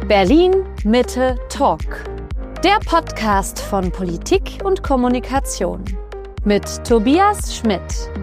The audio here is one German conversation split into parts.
Berlin Mitte Talk. Der Podcast von Politik und Kommunikation mit Tobias Schmidt.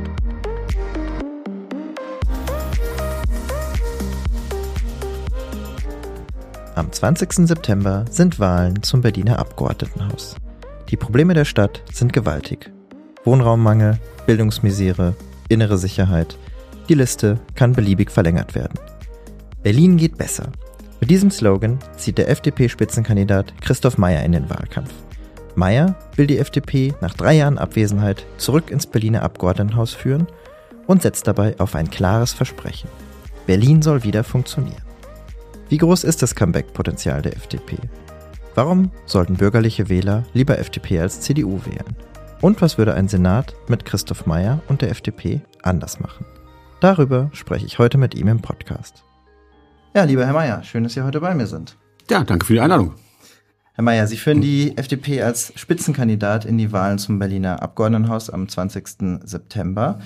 Am 20. September sind Wahlen zum Berliner Abgeordnetenhaus. Die Probleme der Stadt sind gewaltig. Wohnraummangel, Bildungsmisere, innere Sicherheit. Die Liste kann beliebig verlängert werden. Berlin geht besser. Mit diesem Slogan zieht der FDP-Spitzenkandidat Christoph Meyer in den Wahlkampf. Meyer will die FDP nach 3 Jahren Abwesenheit zurück ins Berliner Abgeordnetenhaus führen und setzt dabei auf ein klares Versprechen. Berlin soll wieder funktionieren. Wie groß ist das Comeback-Potenzial der FDP? Warum sollten bürgerliche Wähler lieber FDP als CDU wählen? Und was würde ein Senat mit Christoph Meyer und der FDP anders machen? Darüber spreche ich heute mit ihm im Podcast. Ja, lieber Herr Meyer, schön, dass Sie heute bei mir sind. Ja, danke für die Einladung. Herr Meyer, Sie führen die FDP als Spitzenkandidat in die Wahlen zum Berliner Abgeordnetenhaus am 20. September.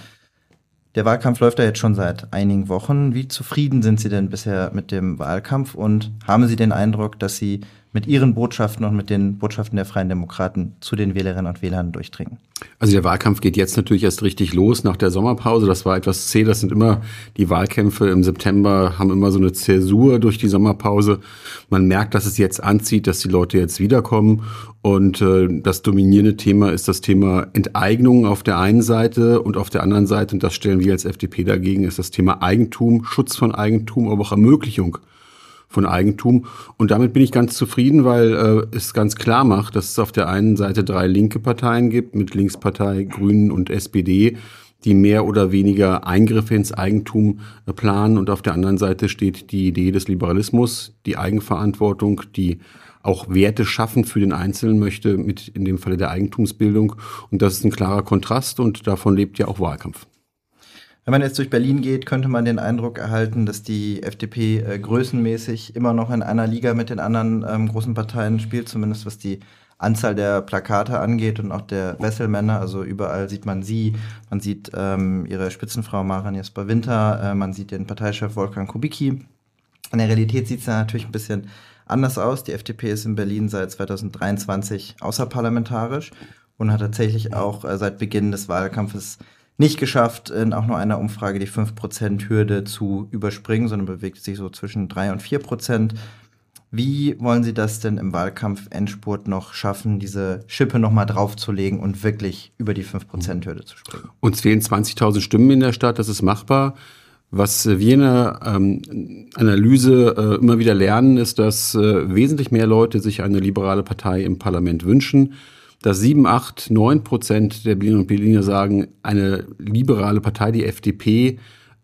Der Wahlkampf läuft ja jetzt schon seit einigen Wochen. Wie zufrieden sind Sie denn bisher mit dem Wahlkampf und haben Sie den Eindruck, dass Sie mit Ihren Botschaften und mit den Botschaften der Freien Demokraten zu den Wählerinnen und Wählern durchdringen? Also der Wahlkampf geht jetzt natürlich erst richtig los nach der Sommerpause. Das war etwas zäh. Das sind immer die Wahlkämpfe im September, haben immer so eine Zäsur durch die Sommerpause. Man merkt, dass es jetzt anzieht, dass die Leute jetzt wiederkommen. Und das dominierende Thema ist das Thema Enteignung auf der einen Seite und auf der anderen Seite, und das stellen wir als FDP dagegen, ist das Thema Eigentum, Schutz von Eigentum, aber auch Ermöglichung von Eigentum. Und damit bin ich ganz zufrieden, weil es ganz klar macht, dass es auf der einen Seite 3 linke Parteien gibt, mit Linkspartei, Grünen und SPD, die mehr oder weniger Eingriffe ins Eigentum planen. Und auf der anderen Seite steht die Idee des Liberalismus, die Eigenverantwortung, die auch Werte schaffen für den Einzelnen möchte, mit in dem Falle der Eigentumsbildung. Und das ist ein klarer Kontrast und davon lebt ja auch Wahlkampf. Wenn man jetzt durch Berlin geht, könnte man den Eindruck erhalten, dass die FDP größenmäßig immer noch in einer Liga mit den anderen großen Parteien spielt, zumindest was die Anzahl der Plakate angeht und auch der Wesselmänner. Also überall sieht man sie, man sieht ihre Spitzenfrau Maren Jesper-Winter, man sieht den Parteichef Wolfgang Kubicki. In der Realität sieht es ja natürlich ein bisschen anders aus. Die FDP ist in Berlin seit 2023 außerparlamentarisch und hat tatsächlich auch seit Beginn des Wahlkampfes nicht geschafft, in auch nur einer Umfrage die 5%-Hürde zu überspringen, sondern bewegt sich so zwischen 3% und 4%. Wie wollen Sie das denn im Wahlkampf-Endspurt noch schaffen, diese Schippe noch mal draufzulegen und wirklich über die 5%-Hürde zu springen? Uns fehlen 20.000 Stimmen in der Stadt, das ist machbar. Was wir in der Analyse immer wieder lernen, ist, dass wesentlich mehr Leute sich eine liberale Partei im Parlament wünschen. Dass 7, 8, 9% der Berlinerinnen und Berliner sagen, eine liberale Partei, die FDP,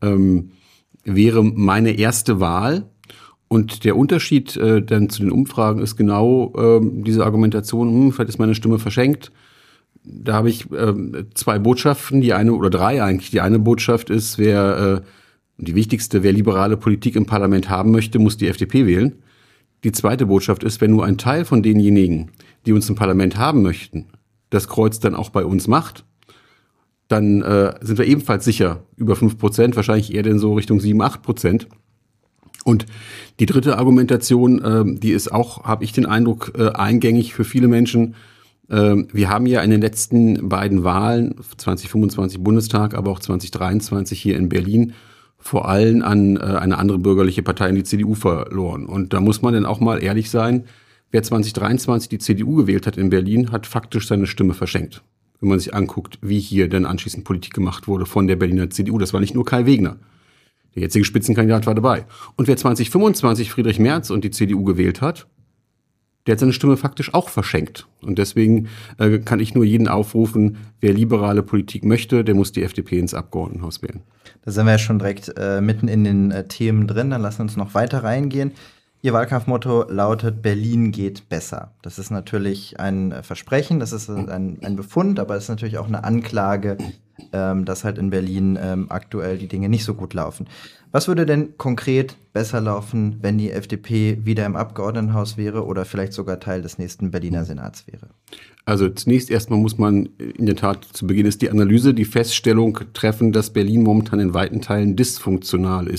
wäre meine erste Wahl. Und der Unterschied dann zu den Umfragen ist genau diese Argumentation, vielleicht ist meine Stimme verschenkt. Da habe ich 2 Botschaften, die eine oder 3 eigentlich. Die eine Botschaft ist, die wichtigste, wer liberale Politik im Parlament haben möchte, muss die FDP wählen. Die zweite Botschaft ist, wenn nur ein Teil von denjenigen, die uns im Parlament haben möchten, das Kreuz dann auch bei uns macht, dann sind wir ebenfalls sicher über 5%, wahrscheinlich eher denn so Richtung 7, 8%. Und die dritte Argumentation, die ist auch, habe ich den Eindruck, eingängig für viele Menschen. Wir haben ja in den letzten beiden Wahlen, 2025 Bundestag, aber auch 2023 hier in Berlin, vor allem an eine andere bürgerliche Partei, in die CDU, verloren. Und da muss man dann auch mal ehrlich sein, wer 2023 die CDU gewählt hat in Berlin, hat faktisch seine Stimme verschenkt. Wenn man sich anguckt, wie hier dann anschließend Politik gemacht wurde von der Berliner CDU. Das war nicht nur Kai Wegner. Der jetzige Spitzenkandidat war dabei. Und wer 2025 Friedrich Merz und die CDU gewählt hat, der hat seine Stimme faktisch auch verschenkt. Und deswegen kann ich nur jeden aufrufen, wer liberale Politik möchte, der muss die FDP ins Abgeordnetenhaus wählen. Da sind wir ja schon direkt mitten in den Themen drin. Dann lassen wir uns noch weiter reingehen. Ihr Wahlkampfmotto lautet: Berlin geht besser. Das ist natürlich ein Versprechen, das ist ein Befund, aber es ist natürlich auch eine Anklage, dass halt in Berlin aktuell die Dinge nicht so gut laufen. Was würde denn konkret besser laufen, wenn die FDP wieder im Abgeordnetenhaus wäre oder vielleicht sogar Teil des nächsten Berliner Senats wäre? Also zunächst erstmal muss man in der Tat, zu Beginn ist die Analyse, die Feststellung treffen, dass Berlin momentan in weiten Teilen dysfunktional ist.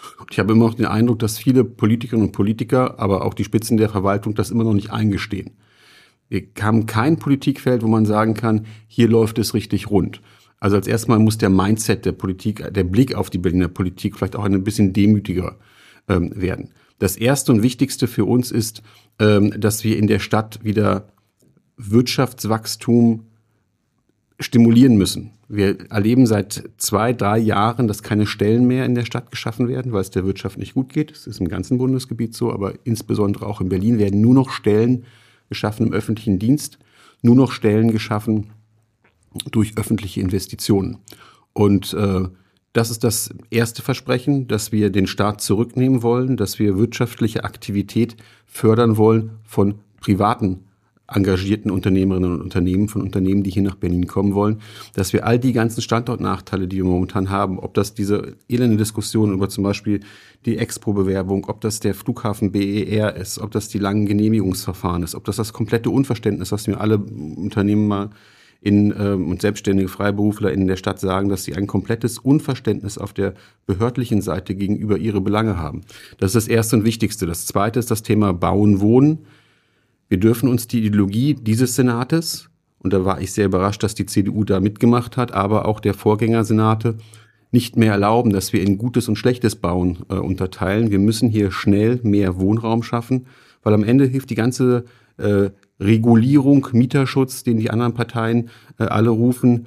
Und ich habe immer noch den Eindruck, dass viele Politikerinnen und Politiker, aber auch die Spitzen der Verwaltung das immer noch nicht eingestehen. Wir haben kein Politikfeld, wo man sagen kann, hier läuft es richtig rund. Also als erstes Mal muss der Mindset der Politik, der Blick auf die Berliner Politik vielleicht auch ein bisschen demütiger werden. Das Erste und Wichtigste für uns ist, dass wir in der Stadt wieder Wirtschaftswachstum stimulieren müssen. Wir erleben seit 2-3 Jahren, dass keine Stellen mehr in der Stadt geschaffen werden, weil es der Wirtschaft nicht gut geht. Das ist im ganzen Bundesgebiet so, aber insbesondere auch in Berlin werden nur noch Stellen geschaffen im öffentlichen Dienst, nur noch Stellen geschaffen durch öffentliche Investitionen. Und das ist das erste Versprechen, dass wir den Staat zurücknehmen wollen, dass wir wirtschaftliche Aktivität fördern wollen von privaten engagierten Unternehmerinnen und Unternehmen, von Unternehmen, die hier nach Berlin kommen wollen, dass wir all die ganzen Standortnachteile, die wir momentan haben, ob das diese elende Diskussion über zum Beispiel die Expo-Bewerbung, ob das der Flughafen BER ist, ob das die langen Genehmigungsverfahren ist, ob das komplette Unverständnis, was mir alle Unternehmer und selbstständige Freiberufler in der Stadt sagen, dass sie ein komplettes Unverständnis auf der behördlichen Seite gegenüber ihre Belange haben. Das ist das Erste und Wichtigste. Das Zweite ist das Thema Bauen, Wohnen. Wir dürfen uns die Ideologie dieses Senates, und da war ich sehr überrascht, dass die CDU da mitgemacht hat, aber auch der Vorgängersenate, nicht mehr erlauben, dass wir in gutes und schlechtes Bauen unterteilen. Wir müssen hier schnell mehr Wohnraum schaffen, weil am Ende hilft die ganze Regulierung, Mieterschutz, den die anderen Parteien alle rufen,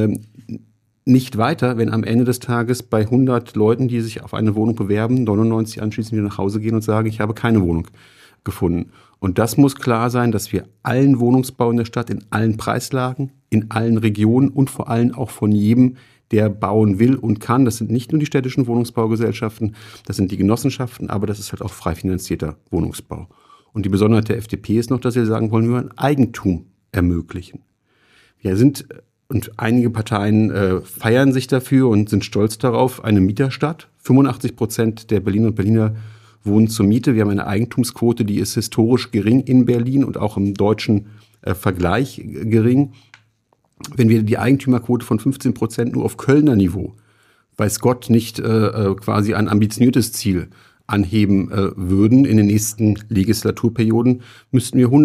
nicht weiter, wenn am Ende des Tages bei 100 Leuten, die sich auf eine Wohnung bewerben, 99 anschließend wieder nach Hause gehen und sagen, ich habe keine Wohnung gefunden. Und das muss klar sein, dass wir allen Wohnungsbau in der Stadt, in allen Preislagen, in allen Regionen und vor allem auch von jedem, der bauen will und kann. Das sind nicht nur die städtischen Wohnungsbaugesellschaften, das sind die Genossenschaften, aber das ist halt auch frei finanzierter Wohnungsbau. Und die Besonderheit der FDP ist noch, dass wir sagen wollen, wir wollen Eigentum ermöglichen. Wir sind, und einige Parteien feiern sich dafür und sind stolz darauf, eine Mieterstadt. 85% der Berliner und Berliner wohnen zur Miete. Wir haben eine Eigentumsquote, die ist historisch gering in Berlin und auch im deutschen Vergleich gering. Wenn wir die Eigentümerquote von 15% nur auf Kölner Niveau, weiß Gott, nicht quasi ein ambitioniertes Ziel anheben würden in den nächsten Legislaturperioden, müssten wir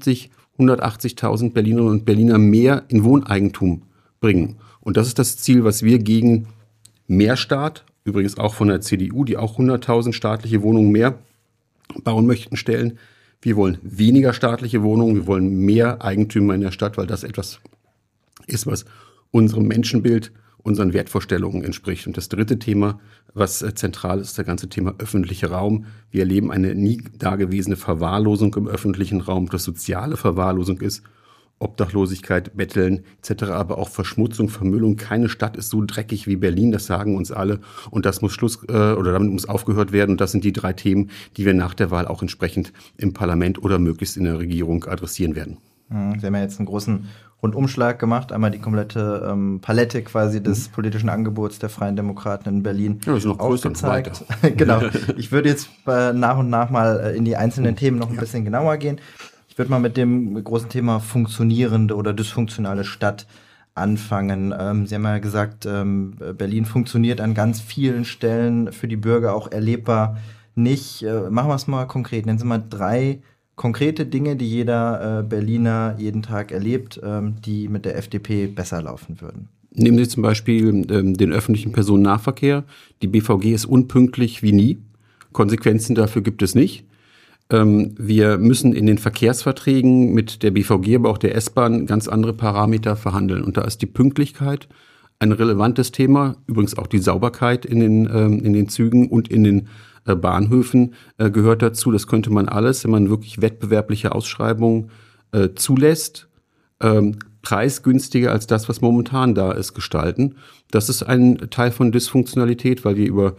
180.000 Berlinerinnen und Berliner mehr in Wohneigentum bringen. Und das ist das Ziel, was wir gegen mehr Staat, übrigens auch von der CDU, die auch 100.000 staatliche Wohnungen mehr bauen möchten, stellen. Wir wollen weniger staatliche Wohnungen, wir wollen mehr Eigentümer in der Stadt, weil das etwas ist, was unserem Menschenbild, unseren Wertvorstellungen entspricht. Und das dritte Thema, was zentral ist, das ganze Thema öffentlicher Raum. Wir erleben eine nie dagewesene Verwahrlosung im öffentlichen Raum, das soziale Verwahrlosung ist, Obdachlosigkeit, Betteln etc., aber auch Verschmutzung, Vermüllung. Keine Stadt ist so dreckig wie Berlin, das sagen uns alle. Und das muss damit muss aufgehört werden. Und das sind die 3 Themen, die wir nach der Wahl auch entsprechend im Parlament oder möglichst in der Regierung adressieren werden. Sie haben ja jetzt einen großen Rundumschlag gemacht, einmal die komplette Palette quasi des politischen Angebots der Freien Demokraten in Berlin aufgezeigt. Genau. Ich würde jetzt nach und nach mal in die einzelnen Themen noch ein bisschen genauer gehen. Ich würde mal mit dem großen Thema funktionierende oder dysfunktionale Stadt anfangen. Sie haben ja gesagt, Berlin funktioniert an ganz vielen Stellen für die Bürger auch erlebbar nicht. Machen wir es mal konkret. Nennen Sie mal 3 konkrete Dinge, die jeder Berliner jeden Tag erlebt, die mit der FDP besser laufen würden. Nehmen Sie zum Beispiel den öffentlichen Personennahverkehr. Die BVG ist unpünktlich wie nie. Konsequenzen dafür gibt es nicht. Wir müssen in den Verkehrsverträgen mit der BVG, aber auch der S-Bahn ganz andere Parameter verhandeln. Und da ist die Pünktlichkeit ein relevantes Thema. Übrigens auch die Sauberkeit in den Zügen und in den Bahnhöfen gehört dazu. Das könnte man alles, wenn man wirklich wettbewerbliche Ausschreibungen zulässt, preisgünstiger als das, was momentan da ist, gestalten. Das ist ein Teil von Dysfunktionalität, weil wir über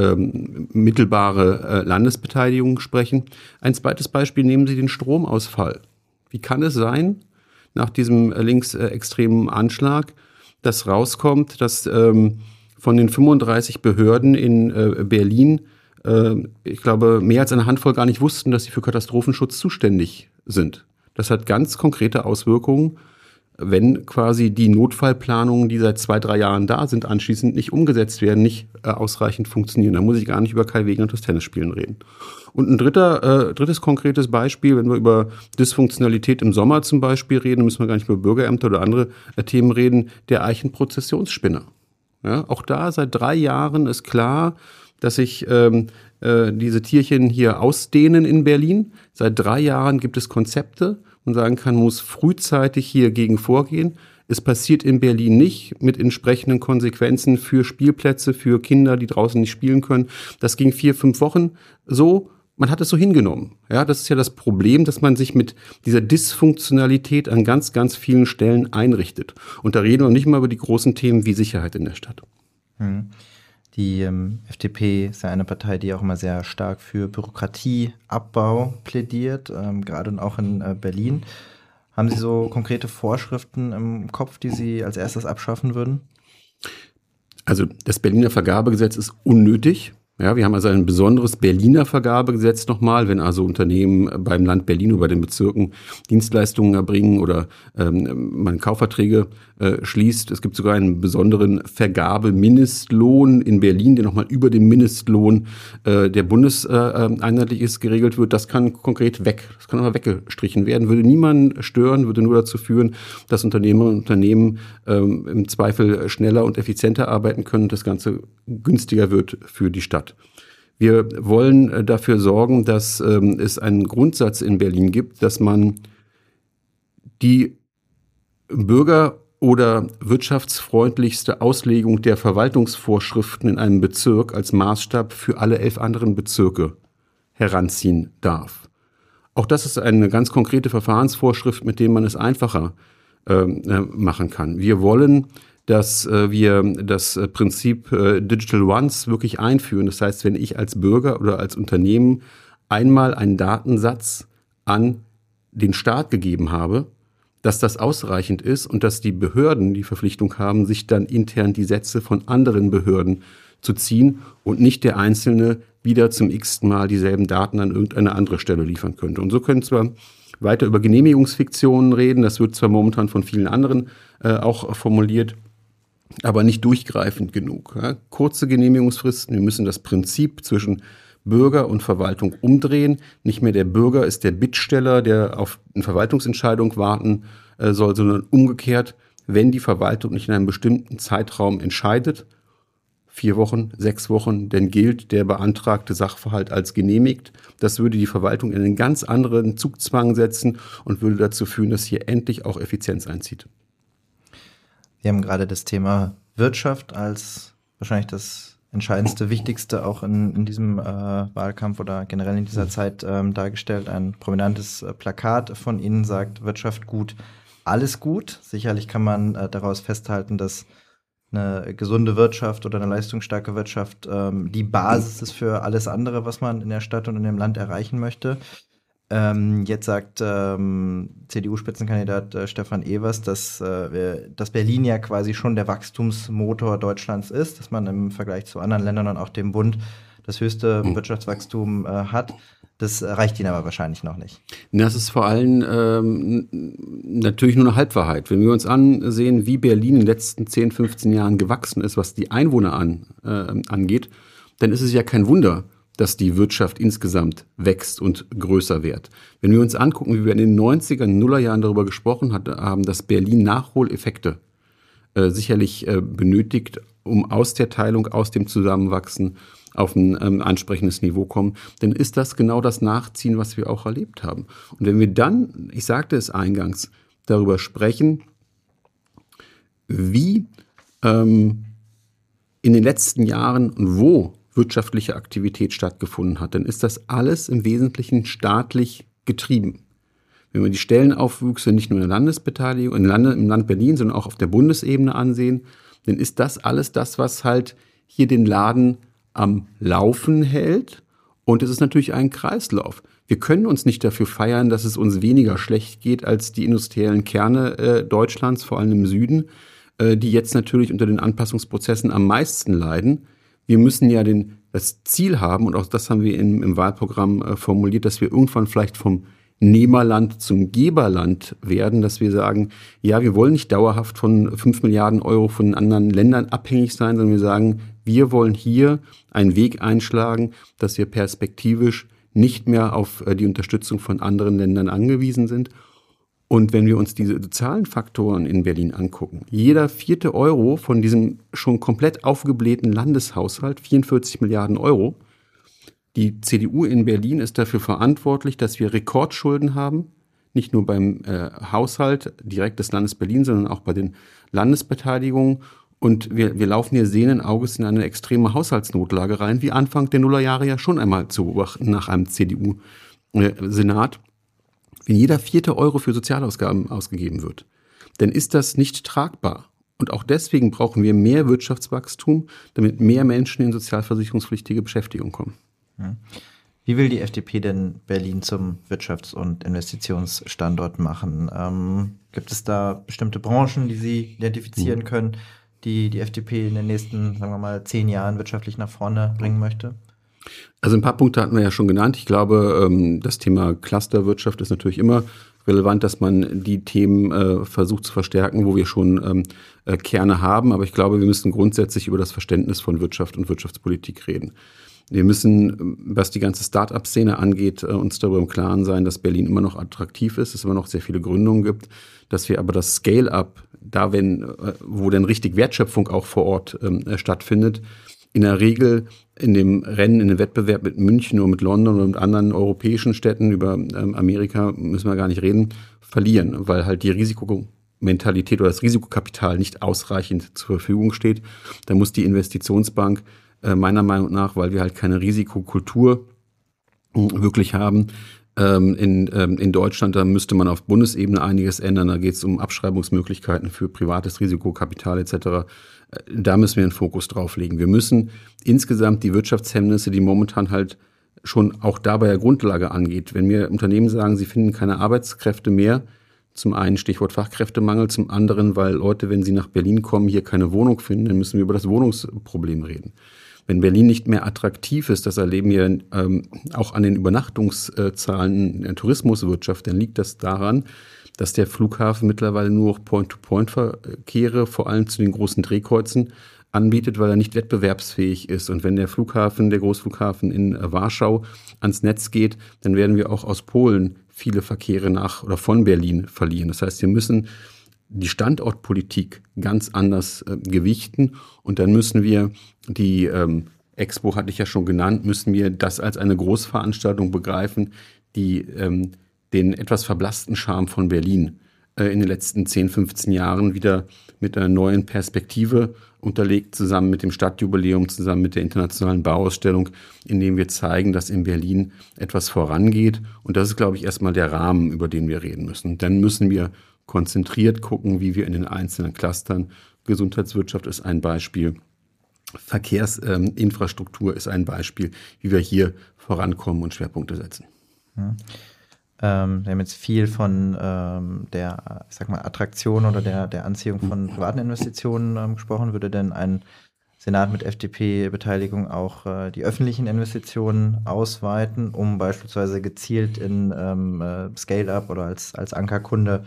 mittelbare Landesbeteiligung sprechen. Ein zweites Beispiel, nehmen Sie den Stromausfall. Wie kann es sein, nach diesem linksextremen Anschlag, dass rauskommt, dass von den 35 Behörden in Berlin, ich glaube, mehr als eine Handvoll gar nicht wussten, dass sie für Katastrophenschutz zuständig sind. Das hat ganz konkrete Auswirkungen wenn quasi die Notfallplanungen, die seit 2-3 Jahren da sind, anschließend nicht umgesetzt werden, nicht ausreichend funktionieren. Da muss ich gar nicht über Kai Wegner und das Tennisspielen reden. Und ein drittes konkretes Beispiel, wenn wir über Dysfunktionalität im Sommer zum Beispiel reden, müssen wir gar nicht über Bürgerämter oder andere Themen reden, der Eichenprozessionsspinner. Ja, auch da seit 3 Jahren ist klar, dass sich diese Tierchen hier ausdehnen in Berlin. Seit 3 Jahren gibt es Konzepte und sagen kann, man muss frühzeitig hier gegen vorgehen. Es passiert in Berlin nicht mit entsprechenden Konsequenzen für Spielplätze, für Kinder, die draußen nicht spielen können. Das ging 4-5 Wochen so. Man hat es so hingenommen. Ja, das ist ja das Problem, dass man sich mit dieser Dysfunktionalität an ganz, ganz vielen Stellen einrichtet. Und da reden wir nicht mal über die großen Themen wie Sicherheit in der Stadt. Die FDP ist ja eine Partei, die auch immer sehr stark für Bürokratieabbau plädiert, gerade und auch in Berlin. Haben Sie so konkrete Vorschriften im Kopf, die Sie als erstes abschaffen würden? Also das Berliner Vergabegesetz ist unnötig. Ja, wir haben also ein besonderes Berliner Vergabegesetz nochmal, wenn also Unternehmen beim Land Berlin oder bei den Bezirken Dienstleistungen erbringen oder man Kaufverträge schließt. Es gibt sogar einen besonderen Vergabemindestlohn in Berlin, der nochmal über dem Mindestlohn, der bundeseinheitlich ist, geregelt wird. Das kann konkret weg. Das kann aber weggestrichen werden. Würde niemanden stören, würde nur dazu führen, dass Unternehmerinnen und Unternehmen im Zweifel schneller und effizienter arbeiten können und das Ganze günstiger wird für die Stadt. Wir wollen dafür sorgen, dass es einen Grundsatz in Berlin gibt, dass man die Bürger- oder wirtschaftsfreundlichste Auslegung der Verwaltungsvorschriften in einem Bezirk als Maßstab für alle 11 anderen Bezirke heranziehen darf. Auch das ist eine ganz konkrete Verfahrensvorschrift, mit der man es einfacher machen kann. Wir wollen, dass wir das Prinzip Digital Once wirklich einführen. Das heißt, wenn ich als Bürger oder als Unternehmen einmal einen Datensatz an den Staat gegeben habe, dass das ausreichend ist und dass die Behörden die Verpflichtung haben, sich dann intern die Sätze von anderen Behörden zu ziehen und nicht der Einzelne wieder zum x-ten Mal dieselben Daten an irgendeine andere Stelle liefern könnte. Und so können wir weiter über Genehmigungsfiktionen reden. Das wird zwar momentan von vielen anderen auch formuliert, aber nicht durchgreifend genug. Ja? Kurze Genehmigungsfristen. Wir müssen das Prinzip zwischen Bürger und Verwaltung umdrehen. Nicht mehr der Bürger ist der Bittsteller, der auf eine Verwaltungsentscheidung warten soll, sondern umgekehrt, wenn die Verwaltung nicht in einem bestimmten Zeitraum entscheidet, 4 Wochen, 6 Wochen, dann gilt der beantragte Sachverhalt als genehmigt. Das würde die Verwaltung in einen ganz anderen Zugzwang setzen und würde dazu führen, dass hier endlich auch Effizienz einzieht. Wir haben gerade das Thema Wirtschaft als wahrscheinlich das entscheidendste, wichtigste auch in diesem Wahlkampf oder generell in dieser Zeit dargestellt. Ein prominentes Plakat von Ihnen sagt, Wirtschaft gut, alles gut. Sicherlich kann man daraus festhalten, dass eine gesunde Wirtschaft oder eine leistungsstarke Wirtschaft die Basis ist für alles andere, was man in der Stadt und in dem Land erreichen möchte. Jetzt sagt CDU-Spitzenkandidat Stefan Evers, dass Berlin ja quasi schon der Wachstumsmotor Deutschlands ist, dass man im Vergleich zu anderen Ländern und auch dem Bund das höchste Wirtschaftswachstum hat. Das reicht Ihnen aber wahrscheinlich noch nicht. Das ist vor allem natürlich nur eine Halbwahrheit. Wenn wir uns ansehen, wie Berlin in den letzten 10, 15 Jahren gewachsen ist, was die Einwohner angeht, dann ist es ja kein Wunder, dass die Wirtschaft insgesamt wächst und größer wird. Wenn wir uns angucken, wie wir in den 90er, Nullerjahren darüber gesprochen haben, dass Berlin Nachholeffekte sicherlich benötigt, um aus der Teilung, aus dem Zusammenwachsen auf ein ansprechendes Niveau kommen, dann ist das genau das Nachziehen, was wir auch erlebt haben. Und wenn wir dann, ich sagte es eingangs, darüber sprechen, wie in den letzten Jahren und wo wirtschaftliche Aktivität stattgefunden hat, dann ist das alles im Wesentlichen staatlich getrieben. Wenn wir die Stellenaufwüchse nicht nur in der Landesbeteiligung, im Land Berlin, sondern auch auf der Bundesebene ansehen, dann ist das alles das, was halt hier den Laden am Laufen hält. Und es ist natürlich ein Kreislauf. Wir können uns nicht dafür feiern, dass es uns weniger schlecht geht als die industriellen Kerne Deutschlands, vor allem im Süden, die jetzt natürlich unter den Anpassungsprozessen am meisten leiden. Wir müssen ja das Ziel haben, und auch das haben wir im Wahlprogramm formuliert, dass wir irgendwann vielleicht vom Nehmerland zum Geberland werden, dass wir sagen, ja, wir wollen nicht dauerhaft von 5 Milliarden Euro von anderen Ländern abhängig sein, sondern wir sagen, wir wollen hier einen Weg einschlagen, dass wir perspektivisch nicht mehr auf die Unterstützung von anderen Ländern angewiesen sind. Und wenn wir uns diese Zahlenfaktoren in Berlin angucken, jeder 4. Euro von diesem schon komplett aufgeblähten Landeshaushalt, 44 Milliarden Euro, die CDU in Berlin ist dafür verantwortlich, dass wir Rekordschulden haben, nicht nur beim Haushalt direkt des Landes Berlin, sondern auch bei den Landesbeteiligungen. Und wir laufen hier sehenden Auges in eine extreme Haushaltsnotlage rein, wie Anfang der Nullerjahre ja schon einmal zu beobachten nach einem CDU-Senat. Wenn jeder 4. Euro für Sozialausgaben ausgegeben wird, dann ist das nicht tragbar. Und auch deswegen brauchen wir mehr Wirtschaftswachstum, damit mehr Menschen in sozialversicherungspflichtige Beschäftigung kommen. Wie will die FDP denn Berlin zum Wirtschafts- und Investitionsstandort machen? Gibt es da bestimmte Branchen, die Sie identifizieren können, die FDP in den nächsten, sagen wir mal, 10 Jahren wirtschaftlich nach vorne bringen möchte? Also ein paar Punkte hatten wir ja schon genannt. Ich glaube, das Thema Clusterwirtschaft ist natürlich immer relevant, dass man die Themen versucht zu verstärken, wo wir schon Kerne haben. Aber ich glaube, wir müssen grundsätzlich über das Verständnis von Wirtschaft und Wirtschaftspolitik reden. Wir müssen, was die ganze Start-up-Szene angeht, uns darüber im Klaren sein, dass Berlin immer noch attraktiv ist, es immer noch sehr viele Gründungen gibt, dass wir aber das Scale-up, da wo denn richtig Wertschöpfung auch vor Ort stattfindet, in der Regel in dem Rennen, in dem Wettbewerb mit München oder mit London oder mit anderen europäischen Städten, über Amerika müssen wir gar nicht reden, verlieren, weil halt die Risikomentalität oder das Risikokapital nicht ausreichend zur Verfügung steht. Da muss die Investitionsbank meiner Meinung nach, weil wir halt keine Risikokultur wirklich haben, in Deutschland, da müsste man auf Bundesebene einiges ändern. Da geht es um Abschreibungsmöglichkeiten für privates Risikokapital etc. Da müssen wir einen Fokus drauf legen. Wir müssen insgesamt die Wirtschaftshemmnisse, die momentan halt schon auch dabei der Grundlage angeht. Wenn mir Unternehmen sagen, sie finden keine Arbeitskräfte mehr, zum einen Stichwort Fachkräftemangel, zum anderen, weil Leute, wenn sie nach Berlin kommen, hier keine Wohnung finden, dann müssen wir über das Wohnungsproblem reden. Wenn Berlin nicht mehr attraktiv ist, das erleben wir auch an den Übernachtungszahlen in der Tourismuswirtschaft, dann liegt das daran, dass der Flughafen mittlerweile nur noch Point-to-Point-Verkehre, vor allem zu den großen Drehkreuzen, anbietet, weil er nicht wettbewerbsfähig ist. Und wenn der Großflughafen in Warschau ans Netz geht, dann werden wir auch aus Polen viele Verkehre nach oder von Berlin verlieren. Das heißt, wir müssen die Standortpolitik ganz anders gewichten und dann müssen wir die Expo, hatte ich ja schon genannt, müssen wir das als eine Großveranstaltung begreifen, die den etwas verblassten Charme von Berlin in den letzten 10, 15 Jahren wieder mit einer neuen Perspektive unterlegt, zusammen mit dem Stadtjubiläum, zusammen mit der internationalen Bauausstellung, in dem wir zeigen, dass in Berlin etwas vorangeht. Und das ist, glaube ich, erstmal der Rahmen, über den wir reden müssen. Dann müssen wir konzentriert gucken, wie wir in den einzelnen Clustern, Gesundheitswirtschaft ist ein Beispiel, Verkehrsinfrastruktur ist ein Beispiel, wie wir hier vorankommen und Schwerpunkte setzen. Wir haben jetzt viel von der, ich sag mal, Attraktion oder der Anziehung von privaten Investitionen gesprochen. Würde denn ein Senat mit FDP-Beteiligung auch die öffentlichen Investitionen ausweiten, um beispielsweise gezielt in Scale-up oder als Ankerkunde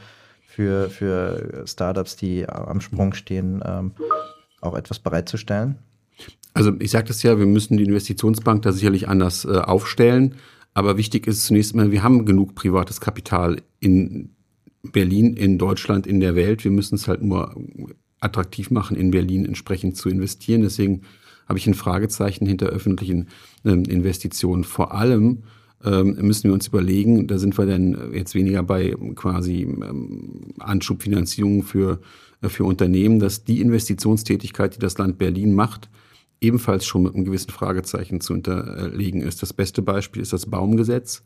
für Startups, die am Sprung stehen, auch etwas bereitzustellen? Also ich sagte es ja, wir müssen die Investitionsbank da sicherlich anders aufstellen. Aber wichtig ist zunächst mal, wir haben genug privates Kapital in Berlin, in Deutschland, in der Welt. Wir müssen es halt nur attraktiv machen, in Berlin entsprechend zu investieren. Deswegen habe ich ein Fragezeichen hinter öffentlichen Investitionen. Vor allem müssen wir uns überlegen, da sind wir dann jetzt weniger bei quasi Anschubfinanzierung für Unternehmen, dass die Investitionstätigkeit, die das Land Berlin macht, ebenfalls schon mit einem gewissen Fragezeichen zu unterlegen ist. Das beste Beispiel ist das Baumgesetz.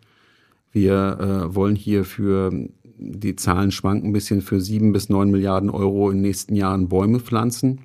Wir wollen hier die Zahlen schwanken ein bisschen, für 7 bis 9 Milliarden Euro in den nächsten Jahren Bäume pflanzen.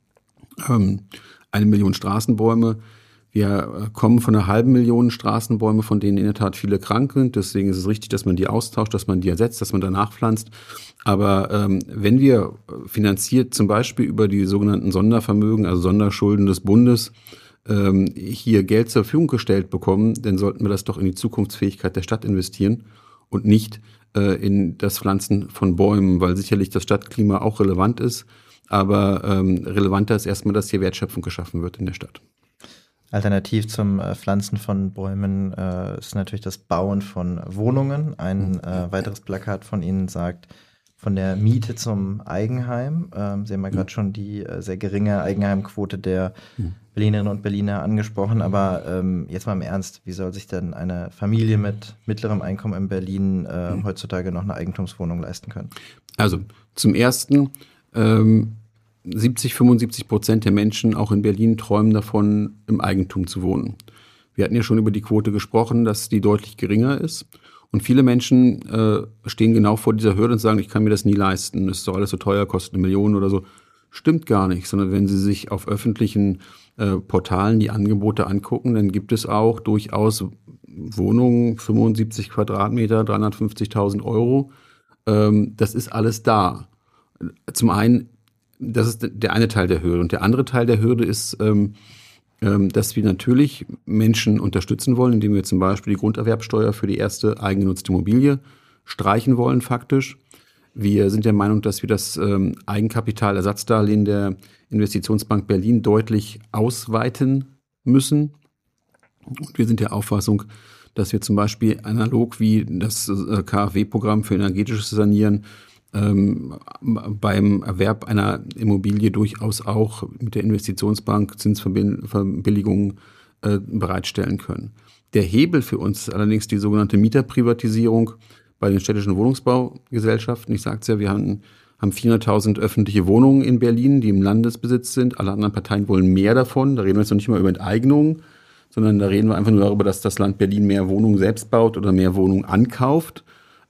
1 Million Straßenbäume. Wir kommen von 500.000 Straßenbäume, von denen in der Tat viele krank sind. Deswegen ist es richtig, dass man die austauscht, dass man die ersetzt, dass man danach pflanzt. Aber wenn wir finanziert zum Beispiel über die sogenannten Sondervermögen, also Sonderschulden des Bundes, hier Geld zur Verfügung gestellt bekommen, dann sollten wir das doch in die Zukunftsfähigkeit der Stadt investieren und nicht in das Pflanzen von Bäumen, weil sicherlich das Stadtklima auch relevant ist, aber relevanter ist erstmal, dass hier Wertschöpfung geschaffen wird in der Stadt. Alternativ zum Pflanzen von Bäumen ist natürlich das Bauen von Wohnungen. Ein weiteres Plakat von Ihnen sagt, von der Miete zum Eigenheim. Sie haben ja gerade schon die sehr geringe Eigenheimquote der Berlinerinnen und Berliner angesprochen, aber jetzt mal im Ernst, wie soll sich denn eine Familie mit mittlerem Einkommen in Berlin heutzutage noch eine Eigentumswohnung leisten können? Also zum Ersten, 70-75% der Menschen auch in Berlin träumen davon, im Eigentum zu wohnen. Wir hatten ja schon über die Quote gesprochen, dass die deutlich geringer ist. Und viele Menschen stehen genau vor dieser Hürde und sagen, ich kann mir das nie leisten, das ist doch alles so teuer, kostet 1 Million oder so. Stimmt gar nicht, sondern wenn Sie sich auf öffentlichen Portalen die Angebote angucken, dann gibt es auch durchaus Wohnungen, 75 Quadratmeter, 350.000 Euro. Das ist alles da. Zum einen, das ist der eine Teil der Hürde. Und der andere Teil der Hürde ist, dass wir natürlich Menschen unterstützen wollen, indem wir zum Beispiel die Grunderwerbsteuer für die erste eigengenutzte Immobilie streichen wollen faktisch. Wir sind der Meinung, dass wir das Eigenkapitalersatzdarlehen der Investitionsbank Berlin deutlich ausweiten müssen. Und wir sind der Auffassung, dass wir zum Beispiel analog wie das KfW-Programm für energetisches Sanieren beim Erwerb einer Immobilie durchaus auch mit der Investitionsbank Zinsverbilligungen bereitstellen können. Der Hebel für uns ist allerdings die sogenannte Mieterprivatisierung bei den städtischen Wohnungsbaugesellschaften. Ich sagte es ja, wir haben 400.000 öffentliche Wohnungen in Berlin, die im Landesbesitz sind. Alle anderen Parteien wollen mehr davon. Da reden wir jetzt noch nicht mal über Enteignung, sondern da reden wir einfach nur darüber, dass das Land Berlin mehr Wohnungen selbst baut oder mehr Wohnungen ankauft.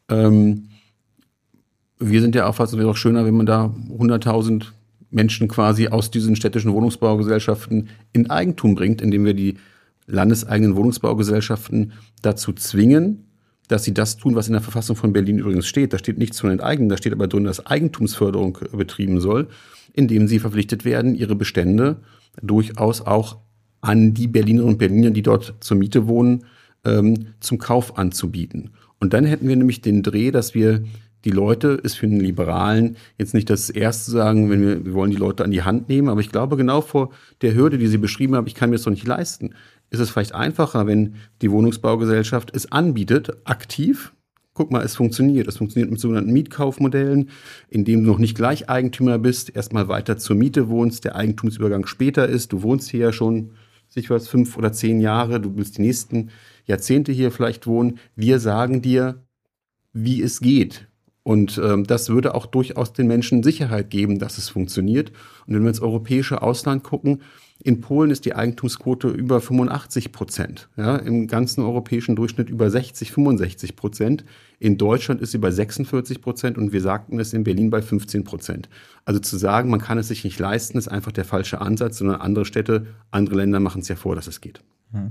Wir sind der Auffassung, es wäre doch schöner, wenn man da 100.000 Menschen quasi aus diesen städtischen Wohnungsbaugesellschaften in Eigentum bringt, indem wir die landeseigenen Wohnungsbaugesellschaften dazu zwingen, dass sie das tun, was in der Verfassung von Berlin übrigens steht. Da steht nichts von Enteignen, da steht aber drin, dass Eigentumsförderung betrieben soll, indem sie verpflichtet werden, ihre Bestände durchaus auch an die Berlinerinnen und Berliner, die dort zur Miete wohnen, zum Kauf anzubieten. Und dann hätten wir nämlich den Dreh, dass wir die Leute, ist für einen Liberalen jetzt nicht das Erste sagen, wenn wir wollen die Leute an die Hand nehmen, aber ich glaube genau vor der Hürde, die Sie beschrieben haben, ich kann mir das doch nicht leisten, ist es vielleicht einfacher, wenn die Wohnungsbaugesellschaft es anbietet, aktiv. Guck mal, es funktioniert. Es funktioniert mit sogenannten Mietkaufmodellen, in dem du noch nicht gleich Eigentümer bist, erstmal weiter zur Miete wohnst, der Eigentumsübergang später ist. Du wohnst hier ja schon, 5 oder 10 Jahre, du willst die nächsten Jahrzehnte hier vielleicht wohnen. Wir sagen dir, wie es geht. Und das würde auch durchaus den Menschen Sicherheit geben, dass es funktioniert. Und wenn wir ins europäische Ausland gucken, in Polen ist die Eigentumsquote über 85%. Ja, im ganzen europäischen Durchschnitt über 60-65%. In Deutschland ist sie bei 46% und wir sagten es in Berlin bei 15%. Also zu sagen, man kann es sich nicht leisten, ist einfach der falsche Ansatz, sondern andere Städte, andere Länder machen es ja vor, dass es geht.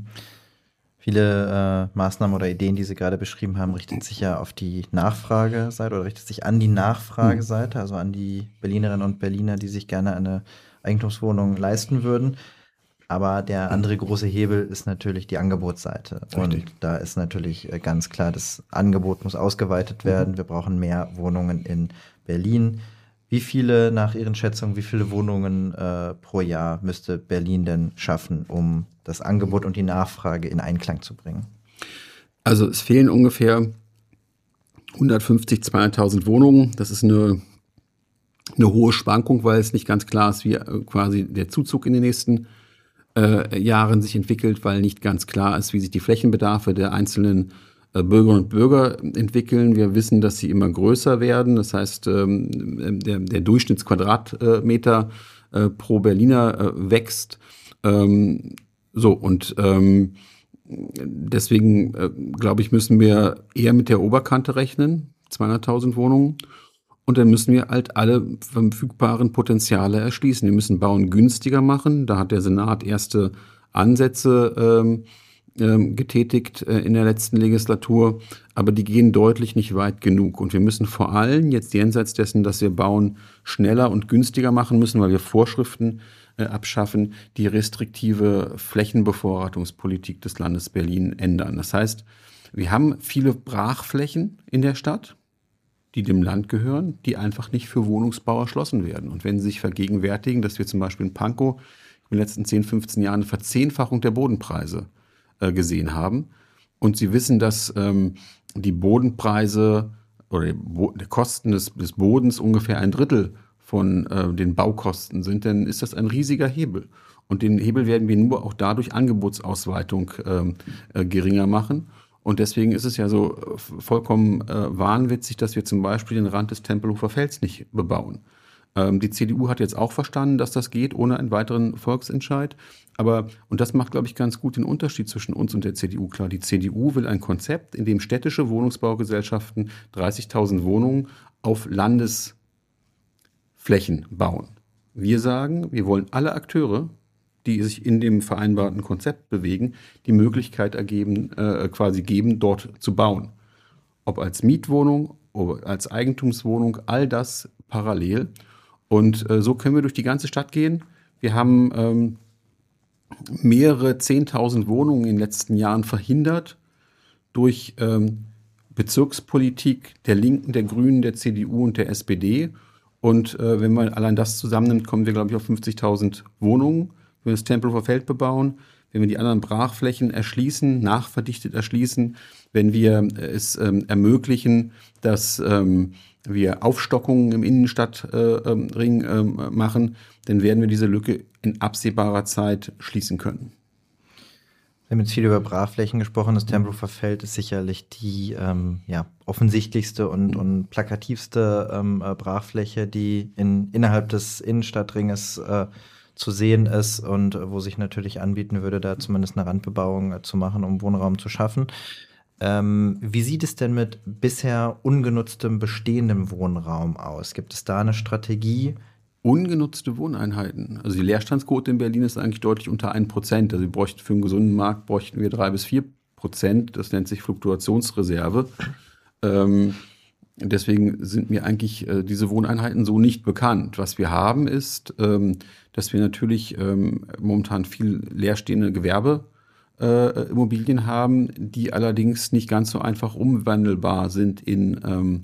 Viele Maßnahmen oder Ideen, die Sie gerade beschrieben haben, richtet sich ja auf die Nachfrageseite oder richtet sich an die Nachfrageseite, also an die Berlinerinnen und Berliner, die sich gerne eine Eigentumswohnung leisten würden. Aber der andere große Hebel ist natürlich die Angebotsseite. Richtig. Und da ist natürlich ganz klar, das Angebot muss ausgeweitet werden. Wir brauchen mehr Wohnungen in Berlin. Wie viele, nach Ihren Schätzungen, wie viele Wohnungen pro Jahr müsste Berlin denn schaffen, um das Angebot und die Nachfrage in Einklang zu bringen? Also es fehlen ungefähr 150.000, 200.000 Wohnungen. Das ist eine hohe Schwankung, weil es nicht ganz klar ist, wie quasi der Zuzug in den nächsten Jahren sich entwickelt, weil nicht ganz klar ist, wie sich die Flächenbedarfe der einzelnen Bürgerinnen und Bürger entwickeln. Wir wissen, dass sie immer größer werden. Das heißt, der Durchschnittsquadratmeter pro Berliner wächst. Deswegen, glaube ich, müssen wir eher mit der Oberkante rechnen, 200.000 Wohnungen. Und dann müssen wir halt alle verfügbaren Potenziale erschließen. Wir müssen Bauen günstiger machen. Da hat der Senat erste Ansätze getätigt in der letzten Legislatur, aber die gehen deutlich nicht weit genug. Und wir müssen vor allem jetzt jenseits dessen, dass wir Bauen schneller und günstiger machen müssen, weil wir Vorschriften abschaffen, die restriktive Flächenbevorratungspolitik des Landes Berlin ändern. Das heißt, Wir haben viele Brachflächen in der Stadt, die dem Land gehören, die einfach nicht für Wohnungsbau erschlossen werden. Und wenn Sie sich vergegenwärtigen, dass wir zum Beispiel in Pankow in den letzten 10, 15 Jahren eine Verzehnfachung der Bodenpreise gesehen haben und Sie wissen, dass die Bodenpreise oder die Kosten des Bodens ungefähr 1/3 von den Baukosten sind, dann ist das ein riesiger Hebel. Und den Hebel werden wir nur auch dadurch Angebotsausweitung geringer machen. Und deswegen ist es ja so vollkommen wahnwitzig, dass wir zum Beispiel den Rand des Tempelhofer Felds nicht bebauen. Die CDU hat jetzt auch verstanden, dass das geht ohne einen weiteren Volksentscheid. Und das macht, glaube ich, ganz gut den Unterschied zwischen uns und der CDU klar. Die CDU will ein Konzept, in dem städtische Wohnungsbaugesellschaften 30.000 Wohnungen auf Landesflächen bauen. Wir sagen, wir wollen alle Akteure, die sich in dem vereinbarten Konzept bewegen, die Möglichkeit geben, dort zu bauen. Ob als Mietwohnung oder als Eigentumswohnung, all das parallel. Und so können wir durch die ganze Stadt gehen. Wir haben mehrere 10.000 Wohnungen in den letzten Jahren verhindert durch Bezirkspolitik der Linken, der Grünen, der CDU und der SPD. Und wenn man allein das zusammennimmt, kommen wir, glaube ich, auf 50.000 Wohnungen. Wenn wir das Tempelhofer Feld bebauen, wenn wir die anderen Brachflächen erschließen, nachverdichtet erschließen, wenn wir es ermöglichen, dass wir Aufstockungen im Innenstadtring machen, dann werden wir diese Lücke in absehbarer Zeit schließen können. Wir haben jetzt viel über Brachflächen gesprochen. Das Tempelhofer Feld ist sicherlich die offensichtlichste und plakativste Brachfläche, die innerhalb des Innenstadtringes zu sehen ist und wo sich natürlich anbieten würde, da zumindest eine Randbebauung zu machen, um Wohnraum zu schaffen. Wie sieht es denn mit bisher ungenutztem bestehendem Wohnraum aus? Gibt es da eine Strategie? Ungenutzte Wohneinheiten. Also die Leerstandsquote in Berlin ist eigentlich deutlich unter 1%. Also für einen gesunden Markt bräuchten wir 3-4%. Das nennt sich Fluktuationsreserve. Deswegen sind mir eigentlich diese Wohneinheiten so nicht bekannt. Was wir haben ist, dass wir natürlich momentan viel leerstehende Gewerbeimmobilien haben, die allerdings nicht ganz so einfach umwandelbar sind in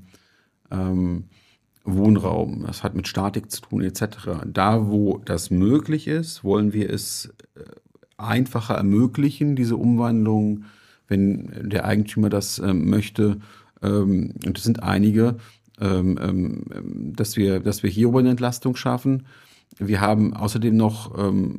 Wohnraum. Das hat mit Statik zu tun etc. Da, wo das möglich ist, wollen wir es einfacher ermöglichen, diese Umwandlung, wenn der Eigentümer das möchte. Und es sind einige, dass wir hierüber eine Entlastung schaffen. Wir haben außerdem noch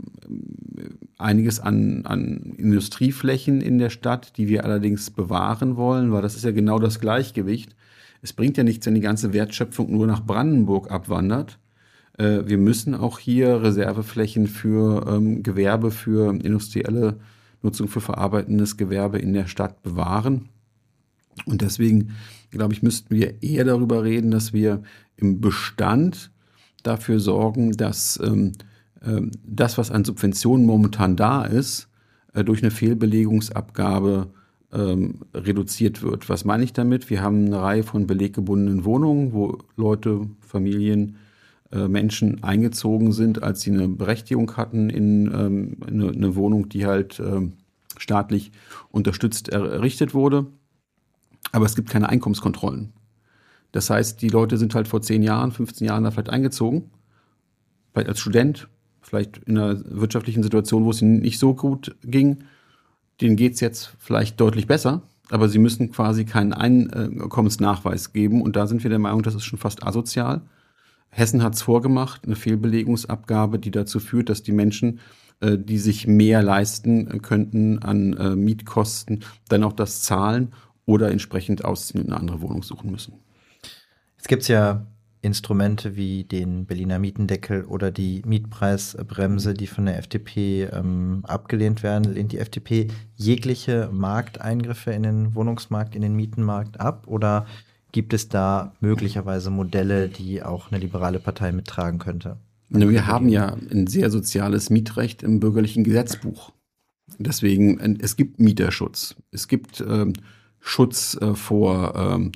einiges an Industrieflächen in der Stadt, die wir allerdings bewahren wollen, weil das ist ja genau das Gleichgewicht. Es bringt ja nichts, wenn die ganze Wertschöpfung nur nach Brandenburg abwandert. Wir müssen auch hier Reserveflächen für Gewerbe, für industrielle Nutzung, für verarbeitendes Gewerbe in der Stadt bewahren. Und deswegen, glaube ich, müssten wir eher darüber reden, dass wir im Bestand dafür sorgen, dass das, was an Subventionen momentan da ist, durch eine Fehlbelegungsabgabe reduziert wird. Was meine ich damit? Wir haben eine Reihe von beleggebundenen Wohnungen, wo Leute, Familien, Menschen eingezogen sind, als sie eine Berechtigung hatten in eine Wohnung, die halt staatlich unterstützt errichtet wurde. Aber es gibt keine Einkommenskontrollen. Das heißt, die Leute sind halt vor 10 Jahren, 15 Jahren da vielleicht eingezogen, vielleicht als Student, vielleicht in einer wirtschaftlichen Situation, wo es ihnen nicht so gut ging. Denen geht es jetzt vielleicht deutlich besser, aber sie müssen quasi keinen Einkommensnachweis geben. Und da sind wir der Meinung, das ist schon fast asozial. Hessen hat es vorgemacht, eine Fehlbelegungsabgabe, die dazu führt, dass die Menschen, die sich mehr leisten könnten an Mietkosten, dann auch das zahlen oder entsprechend ausziehen und eine andere Wohnung suchen müssen. Jetzt gibt es ja Instrumente wie den Berliner Mietendeckel oder die Mietpreisbremse, die von der FDP abgelehnt werden. Lehnt die FDP jegliche Markteingriffe in den Wohnungsmarkt, in den Mietenmarkt ab? Oder gibt es da möglicherweise Modelle, die auch eine liberale Partei mittragen könnte? Wir haben ja ein sehr soziales Mietrecht im bürgerlichen Gesetzbuch. Deswegen, es gibt Mieterschutz. Es gibt Schutz vor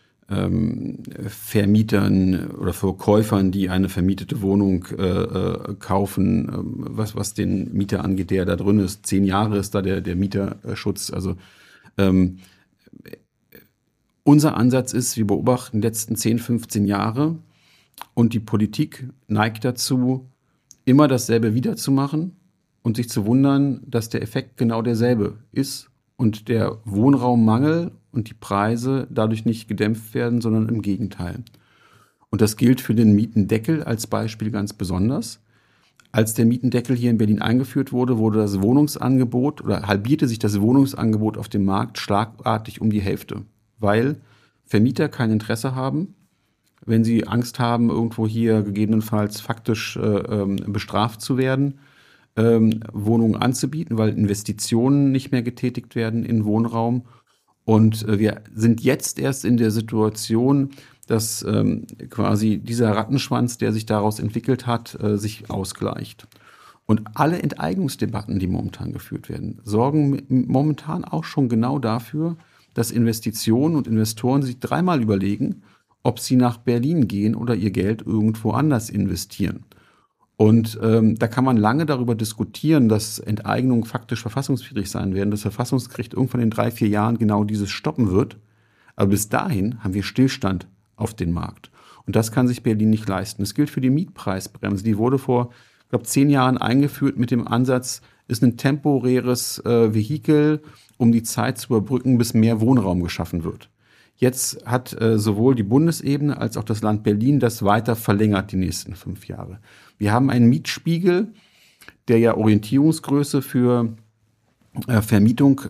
Vermietern oder vor Käufern, die eine vermietete Wohnung kaufen, was den Mieter angeht, der da drin ist. 10 Jahre ist da der Mieterschutz. Also unser Ansatz ist, wir beobachten die letzten 10, 15 Jahre und die Politik neigt dazu, immer dasselbe wiederzumachen und sich zu wundern, dass der Effekt genau derselbe ist und der Wohnraummangel und die Preise dadurch nicht gedämpft werden, sondern im Gegenteil. Und das gilt für den Mietendeckel als Beispiel ganz besonders. Als der Mietendeckel hier in Berlin eingeführt wurde, wurde das Wohnungsangebot oder halbierte sich das Wohnungsangebot auf dem Markt schlagartig um die Hälfte, weil Vermieter kein Interesse haben, wenn sie Angst haben, irgendwo hier gegebenenfalls faktisch bestraft zu werden, Wohnungen anzubieten, weil Investitionen nicht mehr getätigt werden in Wohnraum. Und wir sind jetzt erst in der Situation, dass quasi dieser Rattenschwanz, der sich daraus entwickelt hat, sich ausgleicht. Und alle Enteignungsdebatten, die momentan geführt werden, sorgen momentan auch schon genau dafür, dass Investitionen und Investoren sich dreimal überlegen, ob sie nach Berlin gehen oder ihr Geld irgendwo anders investieren. Und da kann man lange darüber diskutieren, dass Enteignungen faktisch verfassungswidrig sein werden, das Verfassungsgericht irgendwann in 3, 4 Jahren genau dieses stoppen wird. Aber bis dahin haben wir Stillstand auf den Markt. Und das kann sich Berlin nicht leisten. Das gilt für die Mietpreisbremse. Die wurde vor, ich glaube, 10 Jahren eingeführt mit dem Ansatz, ist ein temporäres Vehikel, um die Zeit zu überbrücken, bis mehr Wohnraum geschaffen wird. Jetzt hat sowohl die Bundesebene als auch das Land Berlin das weiter verlängert, die nächsten 5 Jahre. Wir haben einen Mietspiegel, der ja Orientierungsgröße für Vermietung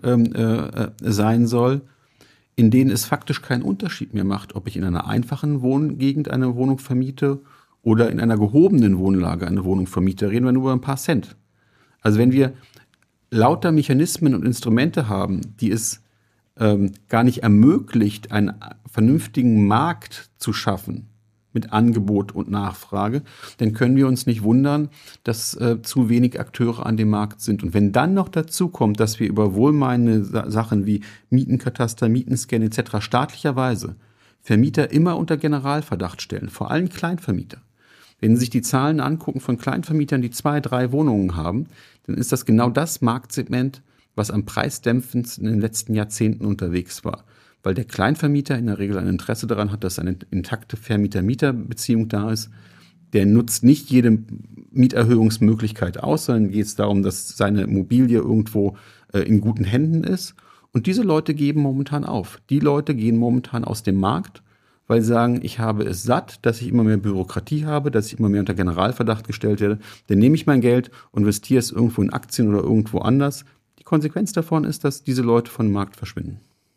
sein soll, in denen es faktisch keinen Unterschied mehr macht, ob ich in einer einfachen Wohngegend eine Wohnung vermiete oder in einer gehobenen Wohnlage eine Wohnung vermiete. Reden wir nur über ein paar Cent. Also wenn wir lauter Mechanismen und Instrumente haben, die es gar nicht ermöglicht, einen vernünftigen Markt zu schaffen mit Angebot und Nachfrage, dann können wir uns nicht wundern, dass zu wenig Akteure an dem Markt sind. Und wenn dann noch dazu kommt, dass wir über wohlmeinende Sachen wie Mietenkataster, Mietenscan etc. staatlicherweise Vermieter immer unter Generalverdacht stellen, vor allem Kleinvermieter. Wenn Sie sich die Zahlen angucken von Kleinvermietern, die 2, 3 Wohnungen haben, dann ist das genau das Marktsegment, was am preisdämpfendsten in den letzten Jahrzehnten unterwegs war. Weil der Kleinvermieter in der Regel ein Interesse daran hat, dass eine intakte Vermieter-Mieter-Beziehung da ist. Der nutzt nicht jede Mieterhöhungsmöglichkeit aus, sondern geht es darum, dass seine Immobilie irgendwo in guten Händen ist. Und diese Leute geben momentan auf. Die Leute gehen momentan aus dem Markt, weil sie sagen, ich habe es satt, dass ich immer mehr Bürokratie habe, dass ich immer mehr unter Generalverdacht gestellt werde. Dann nehme ich mein Geld und investiere es irgendwo in Aktien oder irgendwo anders. Die Konsequenz davon ist, dass diese Leute vom Markt verschwinden.